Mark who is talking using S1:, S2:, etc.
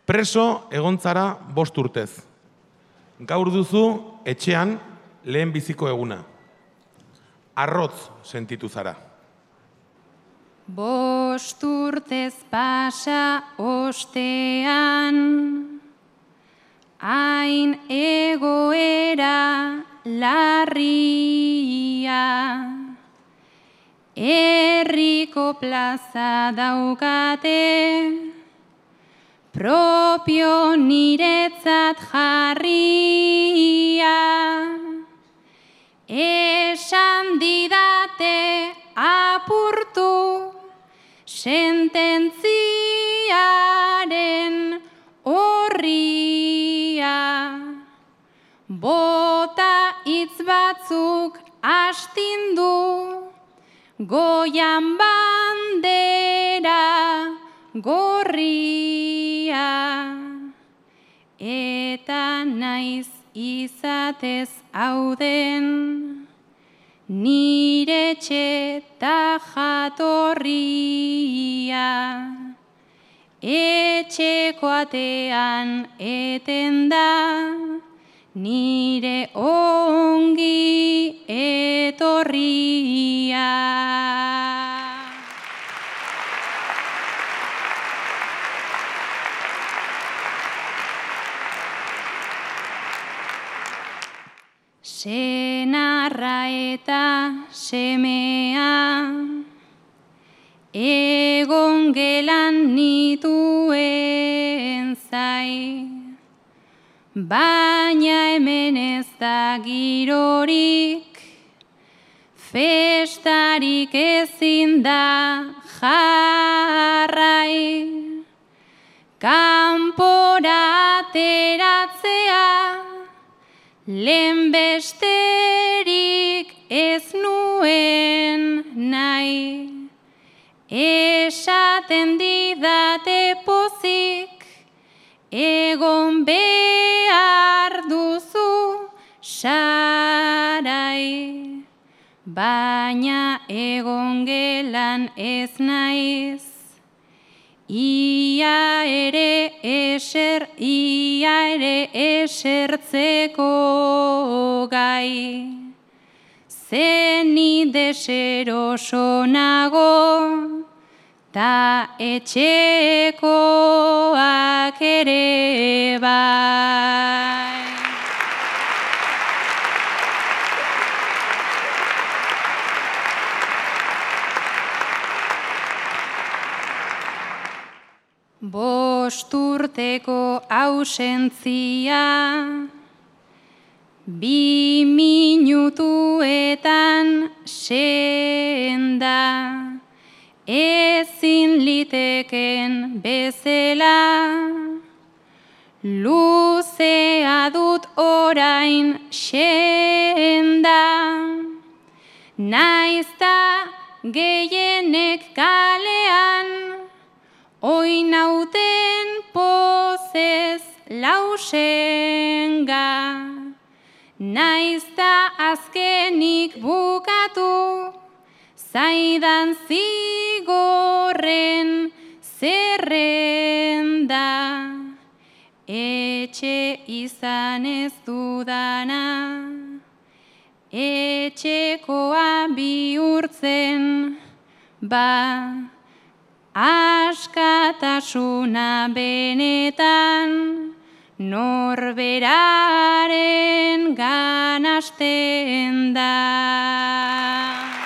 S1: Preso egontzara 5 urtez. Gaur duzu etxean lehen biziko eguna. Arrotz sentitu zara.
S2: 5 urtez pasa ostean, hain egoera larria, herriko plaza daukate, propio niretzat jarria, esan didate apurtu sententziaren horria, bota hitz batzuk astindu, goian bandera gorria, eta naiz izatez hauden, nire etxeta jatorria, etxeko atean eten da, nire ongi etorria. Senarra eta semea, egon gelan nituen zai, baina hemen ez da girorik, festarik ezin da jarrai, kanpora ateratzea, lehen besterik ez nuen nahi, esaten didate pozik, egon behar duzu sarai, baina egon gelan ez naiz, ia ere esertzeko gai, zeni deseroso nago, ta etxekoak ere bai. Bost urteko ausentzia, 2 minutuetan senda, ezin liteken bezela, luzea dut orain senda, naizta gehienek kalean, oinauten pozez lausenga, naizta azkenik bukatu, zaidan zigorren zerrenda, etxe izan ez dudana, etxekoa bihurtzen, ba, askatasuna benetan, norberaren ganasten da.